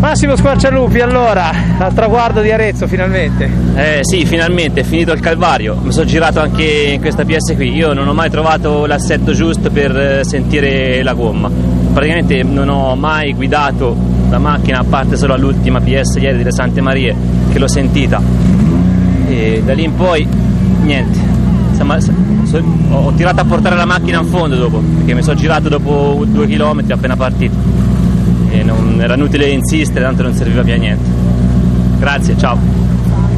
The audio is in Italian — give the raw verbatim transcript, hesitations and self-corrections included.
Massimo Squarcialupi, allora, al traguardo di Arezzo finalmente. Eh sì, finalmente è finito il calvario. Mi sono girato anche in questa P S qui. Io non ho mai trovato l'assetto giusto per sentire la gomma. Praticamente non ho mai guidato la macchina, a parte solo all'ultima P S ieri delle Sante Marie, che l'ho sentita. E da lì in poi, niente. Insomma, ho tirato a portare la macchina in fondo dopo, perché mi sono girato dopo due chilometri appena partito. E non era inutile insistere, tanto non serviva più a niente. Grazie, ciao.